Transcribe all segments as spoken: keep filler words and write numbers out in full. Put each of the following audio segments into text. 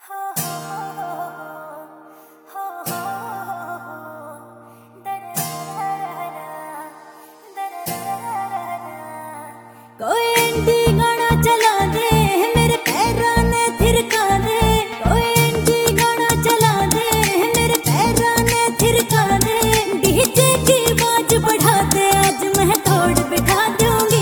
कोई इंडी गाना चला दे मेरे पैरों ने थिरका दे, कोई इंडी गाना चला दे मेरे पैरों ने थिरका दे, डीजे की आवाज बढ़ा दे आज मैं तोड़ बिठा दूंगी।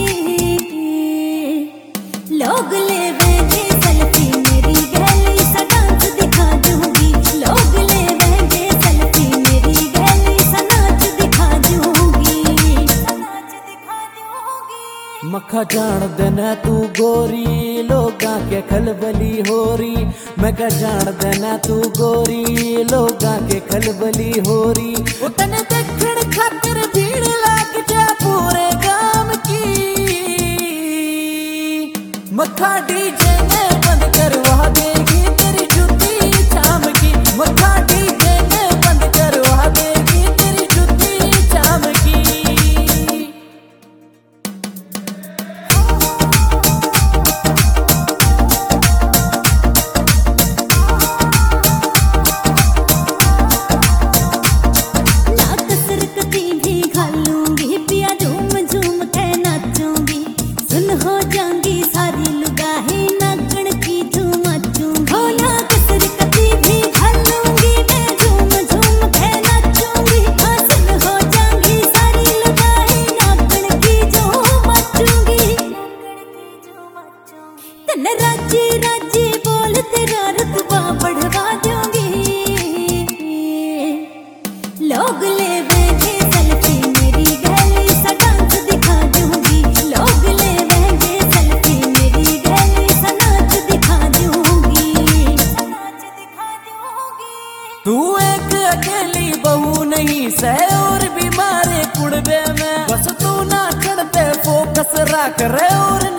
लोग लेवेंगे सेल्फी मेरी गैली सा डांस दिखा दूंगी, लोग लेवेंगे सेल्फी मेरी गैली सा नाच दिखा दूंगी, नाच दिखा दूंगी। मखा जान देना तू गोरी लोगा के खलबली होरी, मैं क्या जान देना तू गोरी लोगा के खलबली होरी। उतने देखण खातिर भीड़ लाग जा पूरे गांव की, मखा डीजे में बंद करवा देगी तेरी जुती शाम की, मखा डीजे में बंद करवा देगी तेरी जुती शाम की। हो जाऊंगी सारी लुगाई नागण की झूम नाचूंगी, हो ना कसर कभी भी घालूंगी मैं झूम झूम के नाचूंगी, हासिल हो जाऊंगी सारी लुगाई नागण की झूम नाचूंगी, तन राजी राजी बोल तेरा रुतबा बढ़वा दूंगी। लोग लेवेंगे सेल्फी मेरी गैली सा डांस दिखा दूंगी, लोग लेवेंगे सेल्फी मेरी गैली सा नाच दिखा दूंगी, नाच दिखा दूंगी। तू एक अकेली बहू नहीं सै और भी मारे कुड़बे में, बस तू नाचण पे फोकस रख रे और